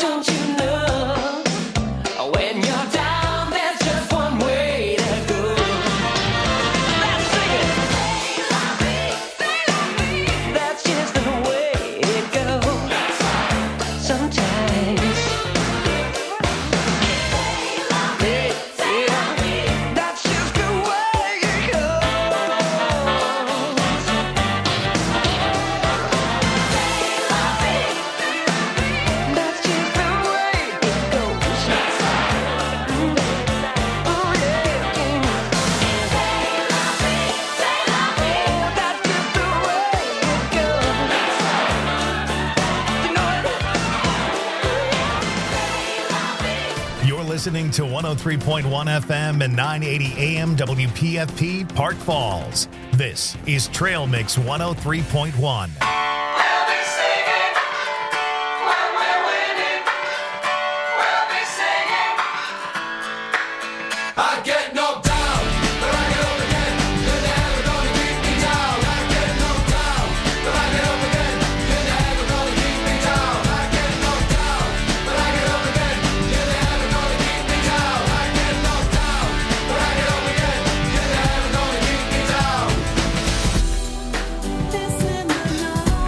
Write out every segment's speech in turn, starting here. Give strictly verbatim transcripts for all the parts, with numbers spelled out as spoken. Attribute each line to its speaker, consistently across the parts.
Speaker 1: Don't you know when you're down, there's just one way to go. Let's sing it. That's just the way it goes. Sometimes. Yeah, yeah. That's just the way it goes. That's just the way it goes. Oh yeah. That's just the way it goes. You know it.
Speaker 2: You're listening to one oh three point one F M and nine eighty A M W P F P Park Falls. This is Trail Mix one oh three point one.
Speaker 1: We'll be singing when we're winning. We'll be singing. I get knocked down, but I get up again. You're never gonna keep me down. I get knocked down, but I get up again. You're never gonna keep me down. I get knocked down, but I get up again. You're never gonna keep me down. I get knocked down, but I get up again. You're never gonna keep me down. Listen, I know.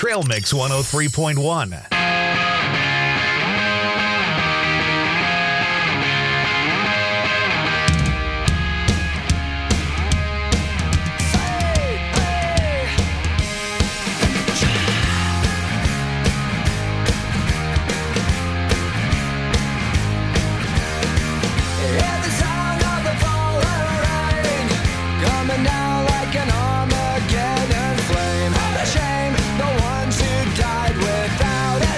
Speaker 2: Trail Mix one oh three point one.
Speaker 1: Armageddon flame. Shame the ones who died without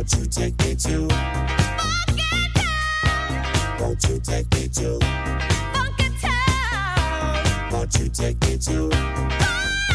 Speaker 3: Won't you take me to Funky Town? Won't you take me to Funky Town? Won't you take me to Funky Town?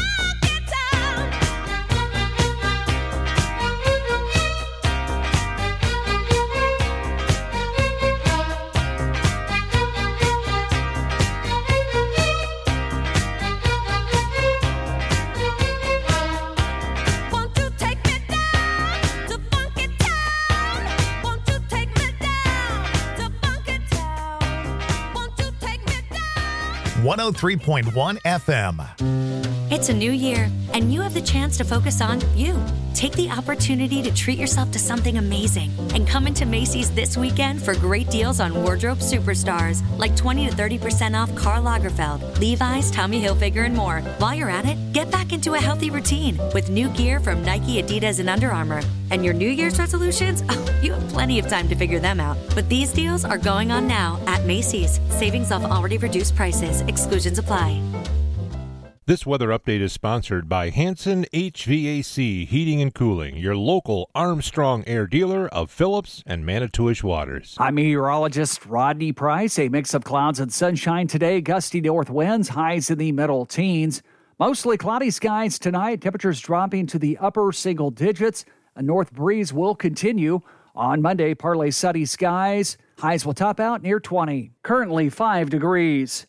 Speaker 2: one oh three point one F M.
Speaker 4: It's a new year, and you have the chance to focus on you. Take the opportunity to treat yourself to something amazing and come into Macy's this weekend for great deals on wardrobe superstars like twenty to thirty percent off Karl Lagerfeld, Levi's, Tommy Hilfiger, and more. While you're at it, get back into a healthy routine with new gear from Nike, Adidas, and Under Armour. And your New Year's resolutions? Oh, you have plenty of time to figure them out. But these deals are going on now at Macy's. Savings off already reduced prices. Exclusions apply.
Speaker 5: This weather update is sponsored by Hanson H V A C Heating and Cooling, your local Armstrong Air dealer of Phillips and Manitowish Waters.
Speaker 6: I'm meteorologist Rodney Price. A mix of clouds and sunshine today. Gusty north winds, highs in the middle teens. Mostly cloudy skies tonight. Temperatures dropping to the upper single digits. A north breeze will continue. On Monday, partly sunny skies. Highs will top out near twenty. Currently five degrees.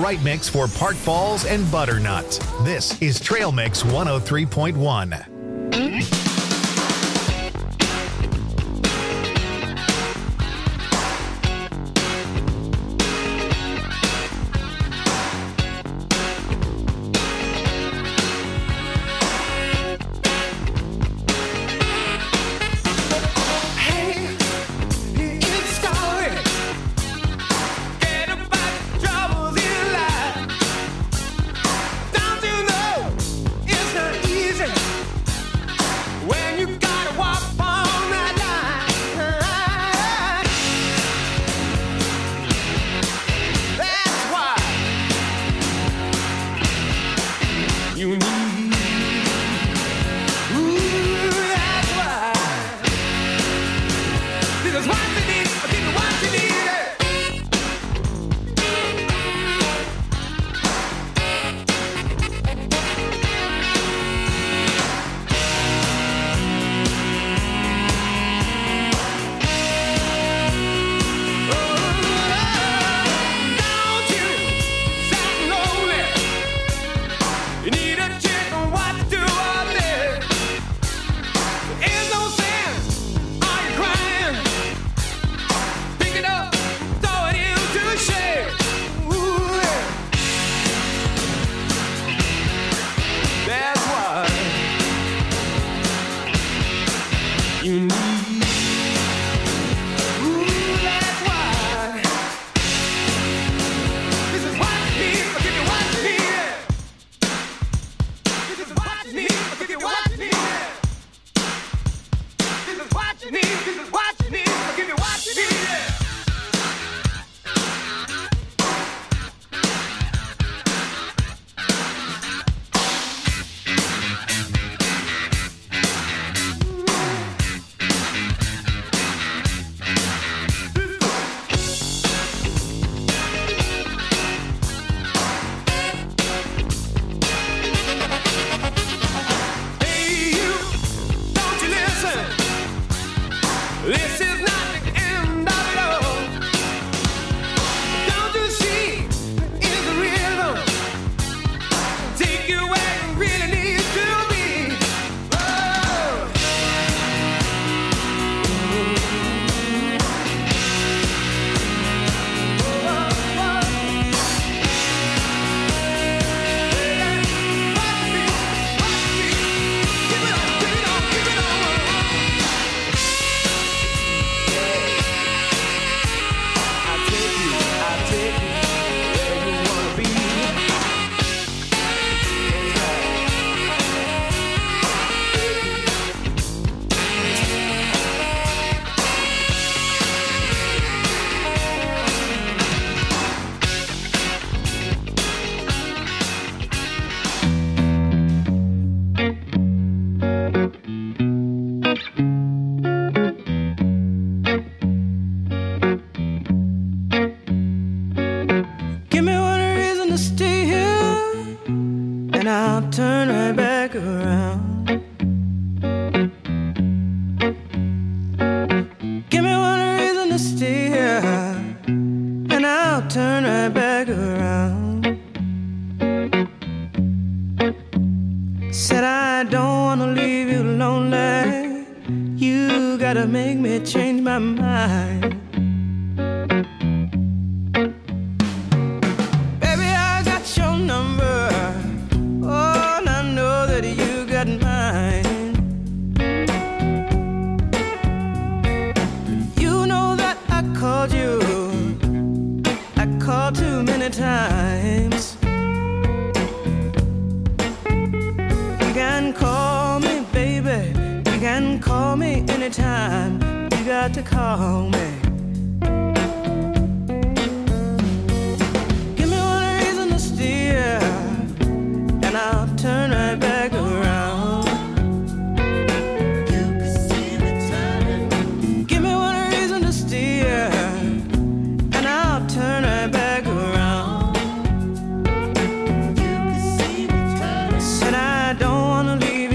Speaker 2: right mix for Park Falls and Butternut. This is Trail Mix one oh three point one.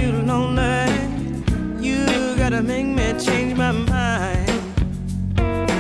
Speaker 7: Make me change my mind.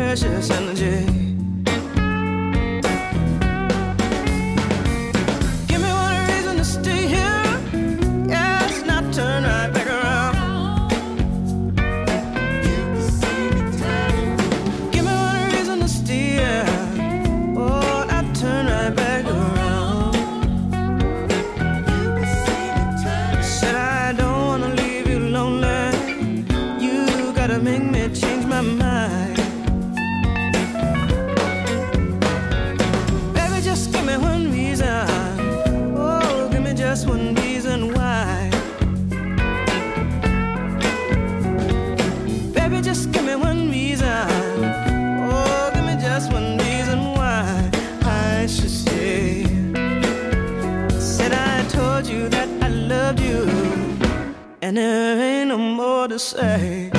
Speaker 7: precious energy. Give me one reason to stay here. Yes, not turn right back around. Give me one reason to stay here. Oh, not turn right back around. Said I don't wanna leave you lonely. You gotta make me change my mind. Baby, just give me one reason. Oh, give me just one reason why. Baby, just give me one reason. Oh, give me just one reason why I should stay. Said I told you that I loved you, and there ain't no more to say.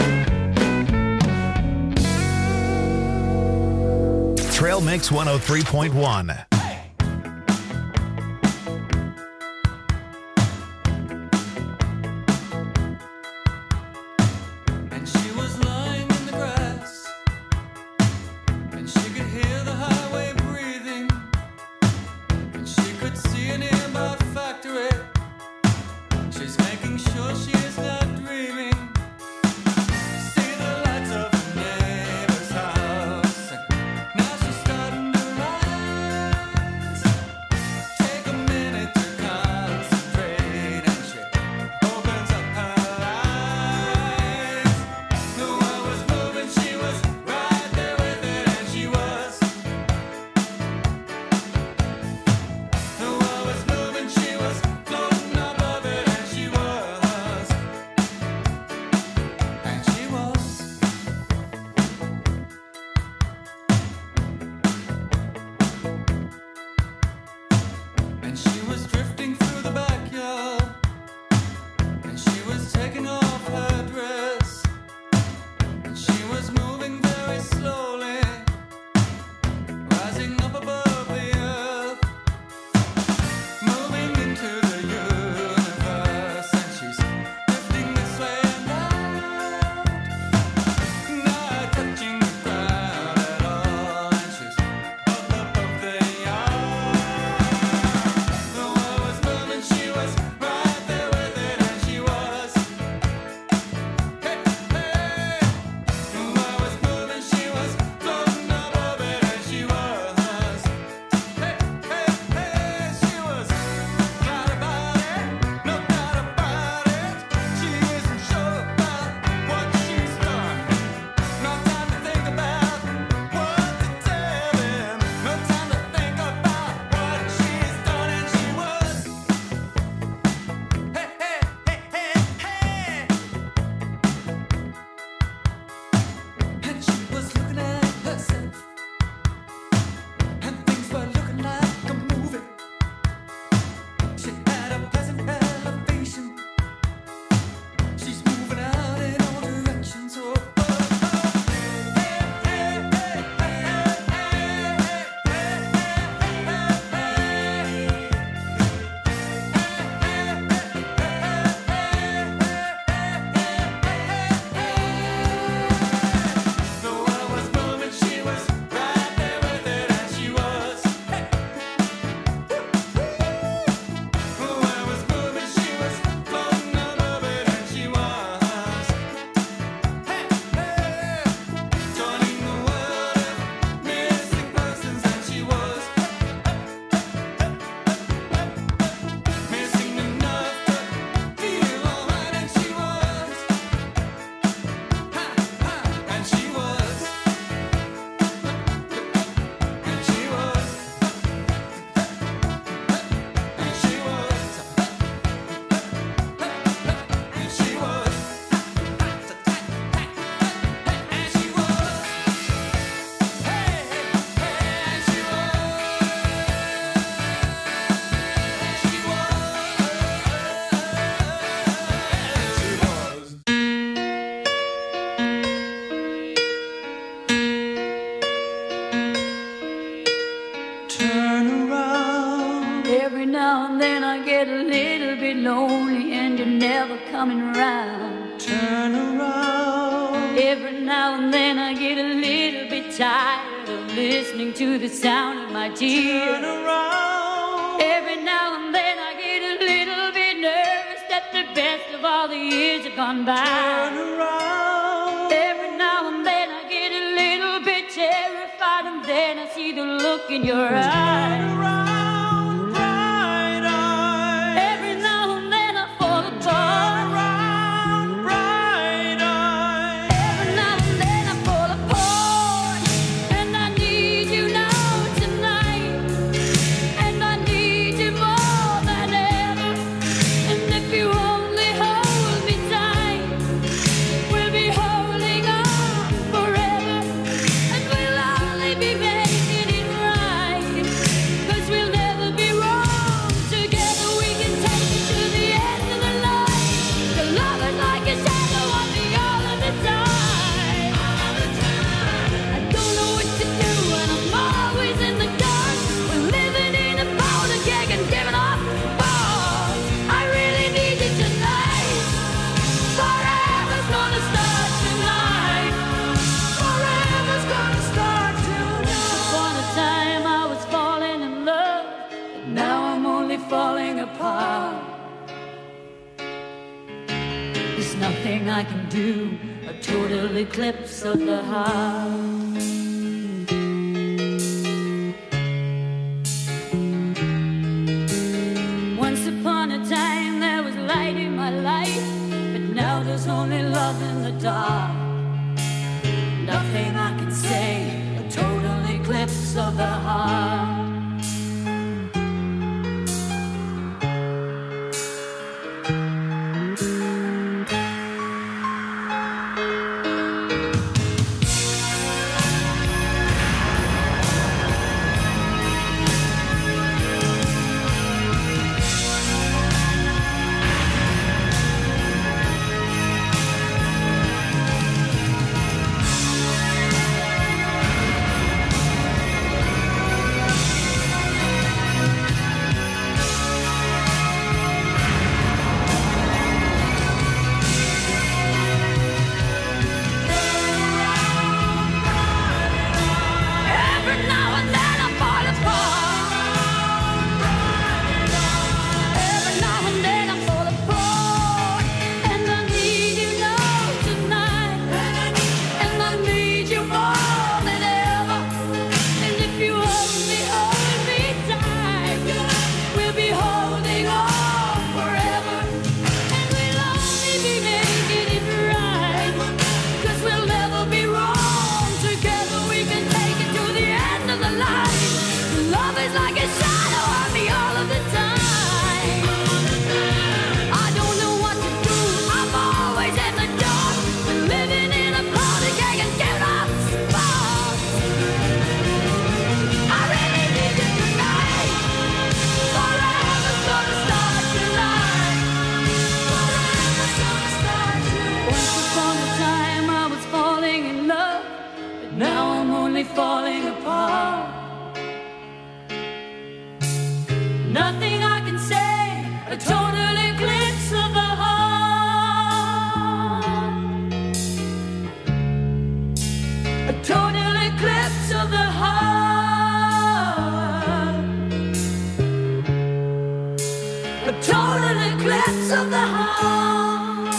Speaker 2: Trail Mix one oh three point one.
Speaker 1: And she was lying in the grass, and she could hear the highway breathing, and she could see a nearby factory. She's making sure she is not dreaming. See the lights of her neighbor's house, and now she's starting to rise. Take a minute to concentrate, and she opens up her eyes. The world was moving, she was right there with it, and she was. The world was moving, she was floating above it, and she was. And she was. And she was drifting through the backyard, and she was taking off her dress, and she was moving very slowly, rising up above the earth, moving into the universe, and she's drifting this way and out, not touching the ground at all, and she's up above the yard. The world was moving, she was right there with it, and she was. Hey, hey. The world was moving, she was floating above it, and she was. Hey, hey, hey, she was. Right about it, no doubt about it. She isn't sure about what she's done. No time to think about what to tell him. No time to think about what she's done, and she was. Hey, hey, hey, hey, hey. And she was looking at herself, and things were looking like a movie. She had a pleasant elevation. She's moving out in all directions. Oh, oh, oh. Hey, hey, hey, hey, hey, the world was moving, she was right there with it, and she was. Hey. The world was moving, she was floating above it, and she was. Hey, hey. Joining the world of missing persons, and she was. Missing enough to feel alright, and she was. Ha, ha, and she was. And she was. And she was. And she was. And she was. Hey, hey, and she was. And she was. Turn around.
Speaker 8: Every now and then I get a little bit lonely and you're never coming around.
Speaker 7: Turn around.
Speaker 8: Every now and then I get a little bit tired of listening to the sound of my tears.
Speaker 7: Turn around.
Speaker 8: Every now and then I get a little bit nervous that the best of all the years have gone by.
Speaker 7: Turn around.
Speaker 8: Every now and then I get a little bit terrified, and then I see the look in your eyes.
Speaker 7: Turn around, bright eyes.
Speaker 8: Every now and then I fall
Speaker 7: Turn
Speaker 8: apart.
Speaker 7: around, bright eyes.
Speaker 8: Every now and then I fall apart, and I need you now tonight, and I need you more than ever. And if you only hold me tight, we'll be holding on forever, and we'll only be making it right, 'cause we'll never be wrong. Together we can take it to the end of the line. The love is like a shadow on me all of the time. I don't know what to do, and I'm always in the dark. We're living in a powder keg and giving off balls. I really need you tonight. Forever's gonna start tonight. Forever's gonna start tonight. Upon a time I was falling in love, but now I'm only falling apart. There's nothing I can do, a total eclipse of the heart. Once upon a time there was light in my life, but now there's only love in the dark. Nothing I can say, a total eclipse of the heart. Every now and then I fall apart. Every now and then I fall apart, and I need you now tonight, and I need you more than ever. And if you only hold me tight, we'll be holding on forever, and we'll only be making it right, 'cause we'll never be wrong. Together we can take it to the end of the line. Love is like a shadow on me all of the time. I don't know what to do, I'm always in the dark. We're living in a powder keg and giving off sparks. I really need you tonight. Forever's gonna start tonight. Forever's gonna start tonight. Once upon a time I was falling in love, but now I'm only falling apart. Nothing I can say, a total eclipse of the heart. A total eclipse of the heart. A total eclipse of the heart.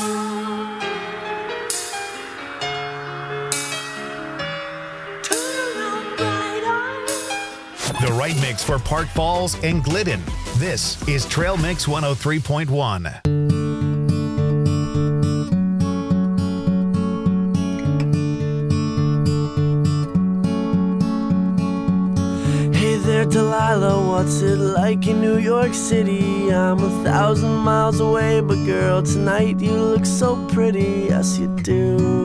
Speaker 8: Turn around, bright eyes.
Speaker 2: The right mix for Park Falls and Glidden. This is Trail Mix one oh three point one.
Speaker 7: Hey there, Delilah, what's it like in New York City? I'm a thousand miles away, but girl, tonight you look so pretty, yes you do.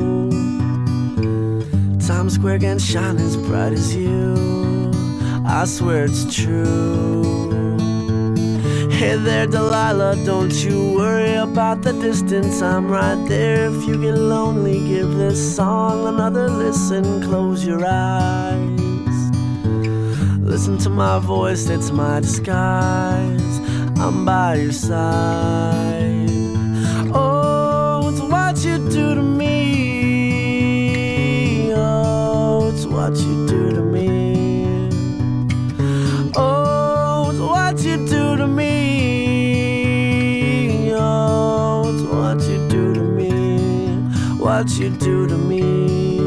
Speaker 7: Times Square can shine as bright as you, I swear it's true. Hey there, Delilah, don't you worry about the distance, I'm right there. If you get lonely, give this song another listen, close your eyes. Listen to my voice, it's my disguise, I'm by your side. Oh, it's what you do to me, oh, it's what you what you do to me.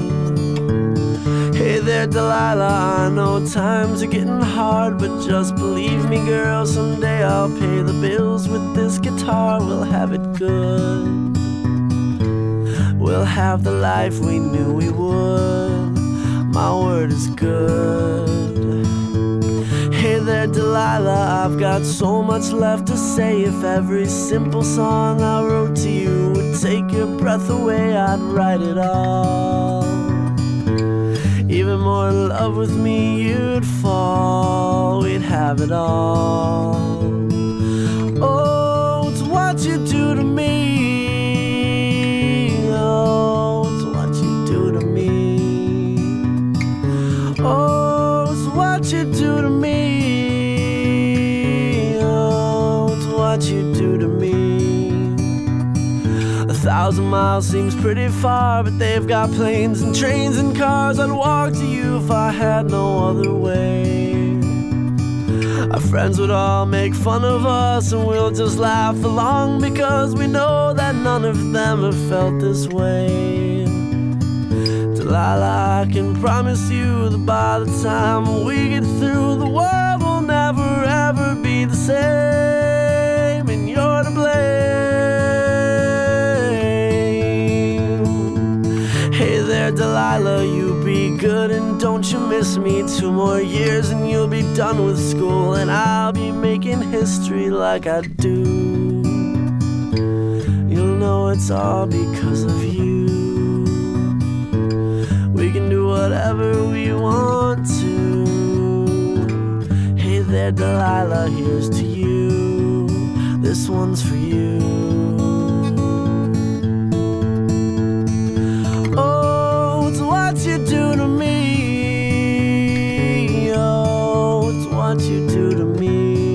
Speaker 7: Hey there, Delilah, I know times are getting hard, but just believe me, girl, someday I'll pay the bills with this guitar. We'll have it good. We'll have the life we knew we would. My word is good. Hey there, Delilah, I've got so much left to say. If every simple song I wrote to you would take your breath away, I'd write it all. Even more in love with me, you'd fall. We'd have it all. Oh, it's what you do to me. Oh, it's what you do to me. Oh, it's what you do to me. Oh, it's what you do to me. A thousand miles seems pretty far, but they've got planes and trains and cars. I'd walk to you if I had no other way. Our friends would all make fun of us, and we'll just laugh along, because we know that none of them have felt this way. Delilah, I can promise you that by the time we get through, the world will never ever be the same, and you're to blame. Hey there, Delilah, you be good and don't you miss me. Two more years and you'll be done with school, and I'll be making history like I do. You'll know it's all because of you. We can do whatever we want to. Hey there, Delilah, here's to you. This one's for you. Oh, it's what you do to me. Oh, it's what you do to me.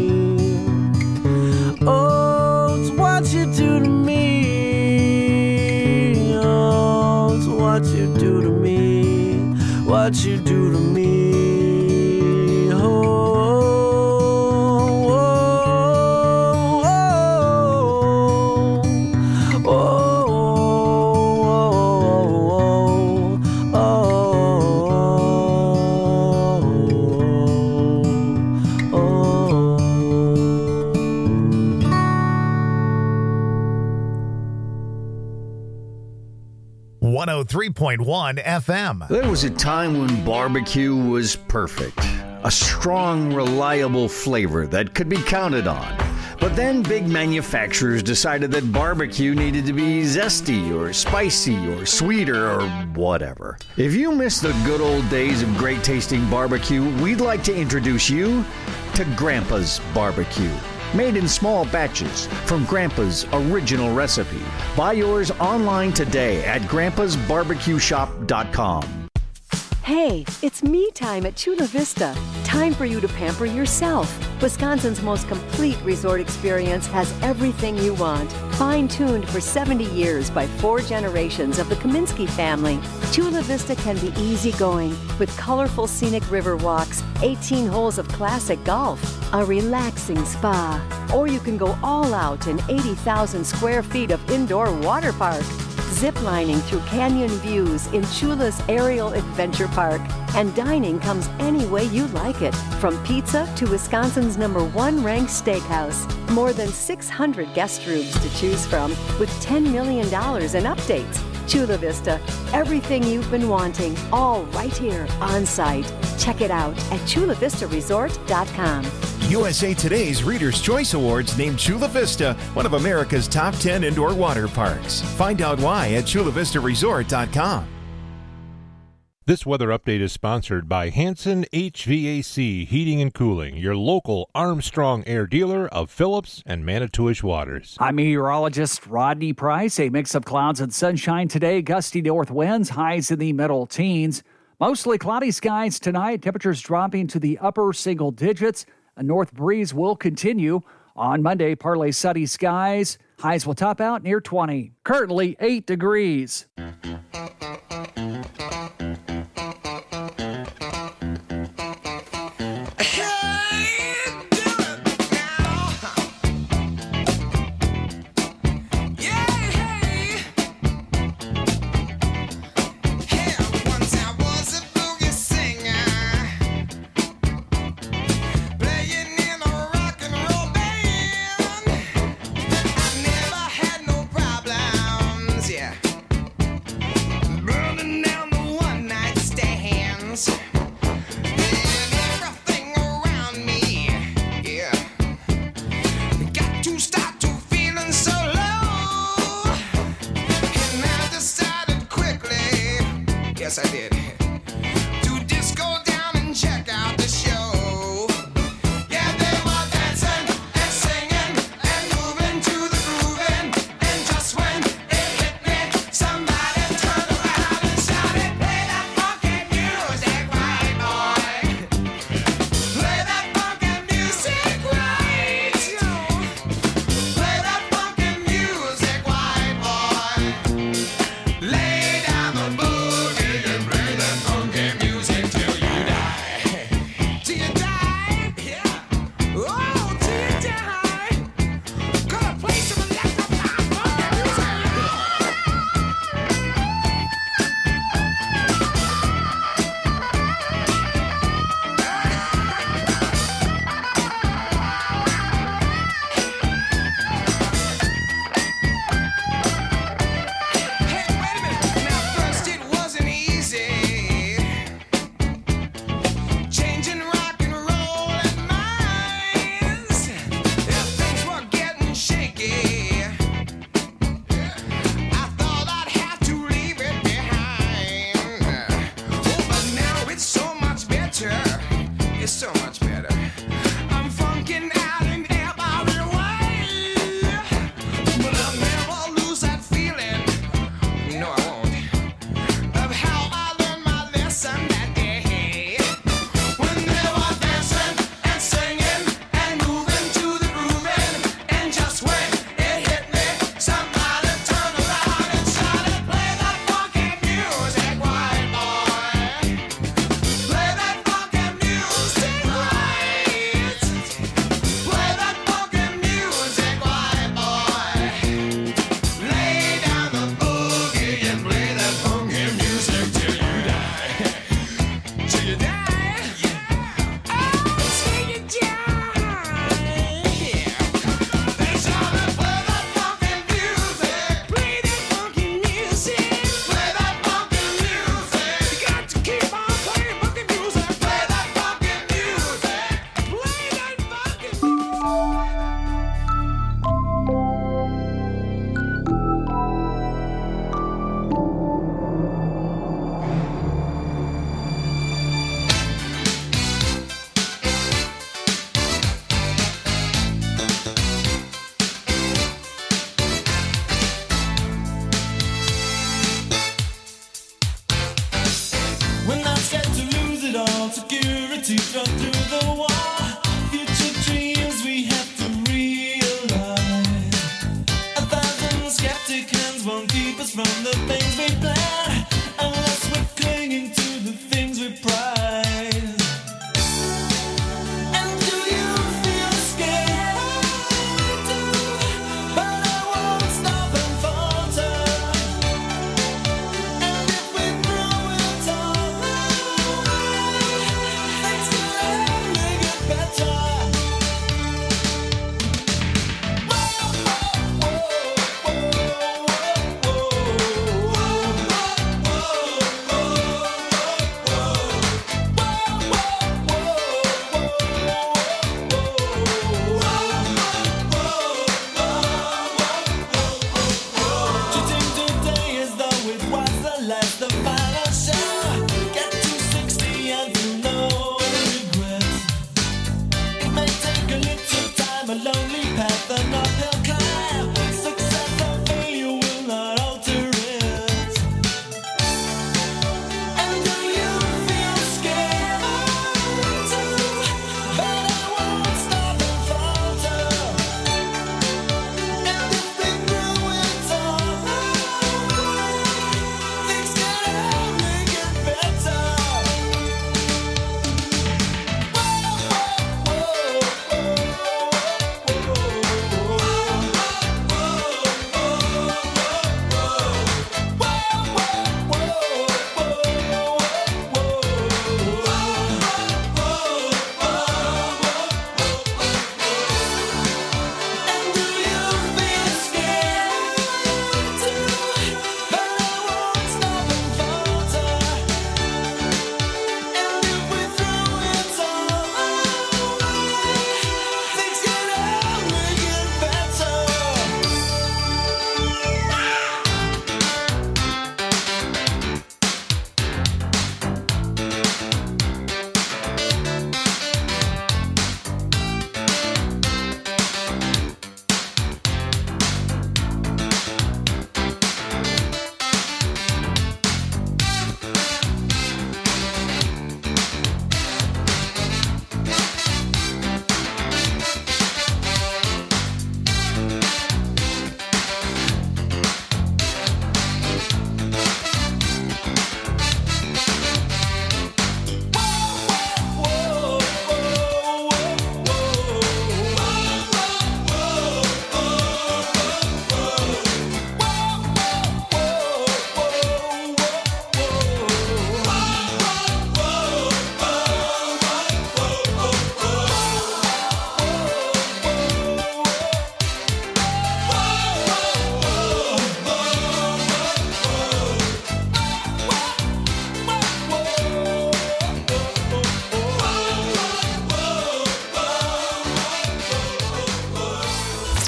Speaker 7: Oh, it's what you do to me. Oh, it's what you do to me. What you do to me. Oh, oh, oh, oh, oh, oh,
Speaker 2: one oh three point one F M.
Speaker 9: There was a time when barbecue was perfect. A strong, reliable flavor that could be counted on. But then big manufacturers decided that barbecue needed to be zesty or spicy or sweeter or whatever. If you miss the good old days of great tasting barbecue, we'd like to introduce you to Grandpa's Barbecue. Made in small batches from Grandpa's original recipe. Buy yours online today at grandpas barbecue shop dot com.
Speaker 10: Hey, it's me time at Chula Vista. Time for you to pamper yourself. Wisconsin's most complete resort experience has everything you want. Fine-tuned for seventy years by four generations of the Kaminsky family, Chula Vista can be easygoing with colorful scenic river walks, eighteen holes of classic golf, a relaxing spa, or you can go all out in eighty thousand square feet of indoor water park. Ziplining through canyon views in Chula's Aerial Adventure Park. And dining comes any way you like it, from pizza to Wisconsin's number one ranked steakhouse. More than six hundred guest rooms to choose from, with ten million dollars in updates. Chula Vista, everything you've been wanting, all right here on site. Check it out at chula vista resort dot com.
Speaker 11: U S A Today's Reader's Choice Awards named Chula Vista one of America's top ten indoor water parks. Find out why at chula vista resort dot com.
Speaker 5: This weather update is sponsored by Hanson H V A C Heating and Cooling, your local Armstrong Air dealer of Phillips and Manitowish Waters.
Speaker 6: I'm meteorologist Rodney Price. A mix of clouds and sunshine today. Gusty north winds, highs in the middle teens. Mostly cloudy skies tonight. Temperatures dropping to the upper single digits. A north breeze will continue. On Monday, partly sunny skies. Highs will top out near twenty. Currently eight degrees.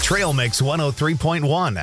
Speaker 2: Trail Mix one oh three point one.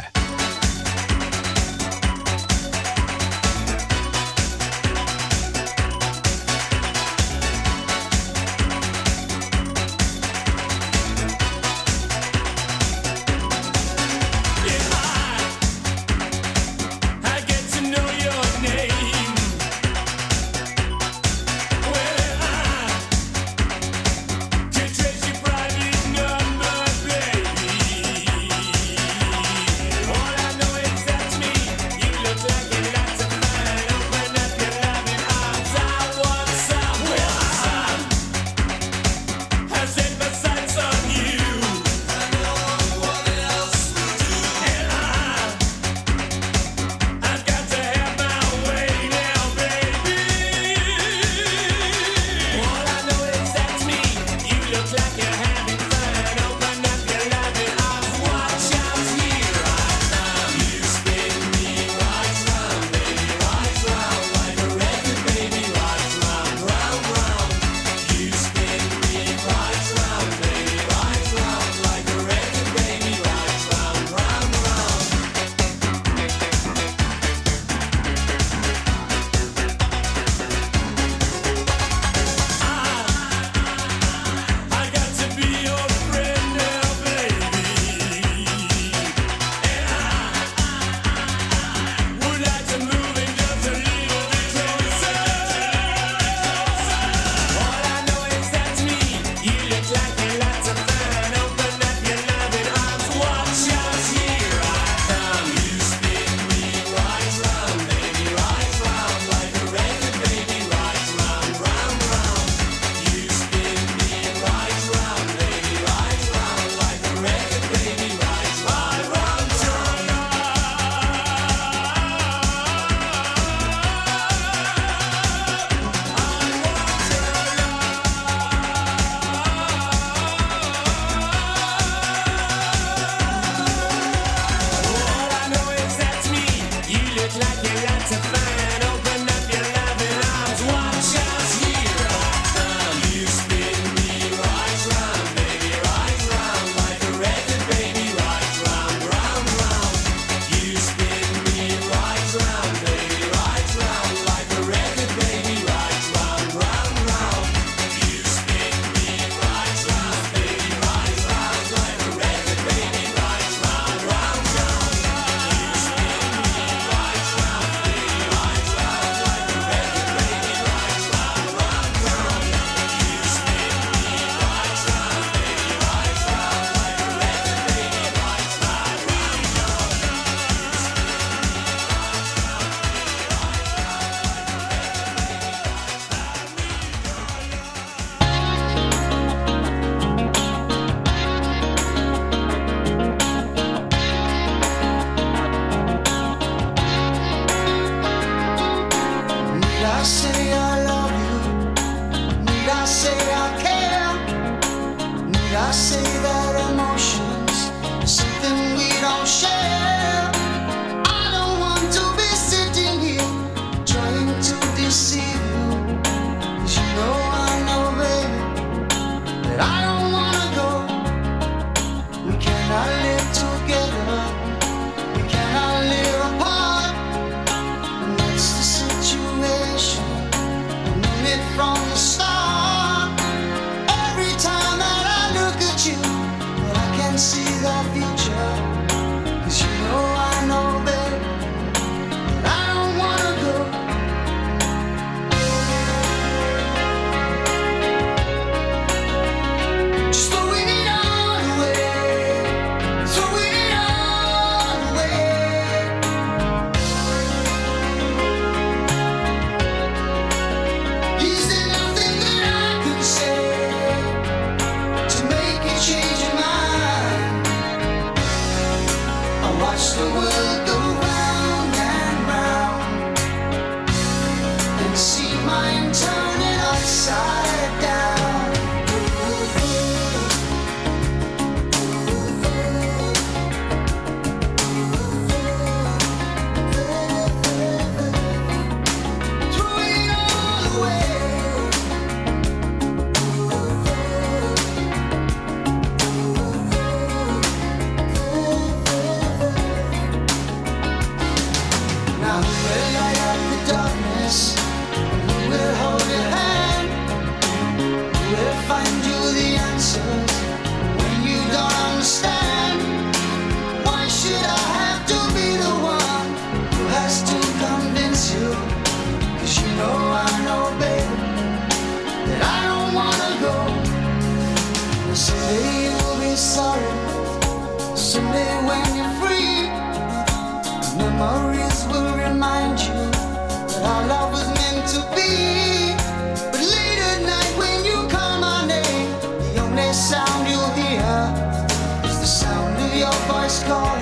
Speaker 12: Memories will remind you that our love was meant to be. But late at night when you call my name, the only sound you'll hear is the sound of your voice calling.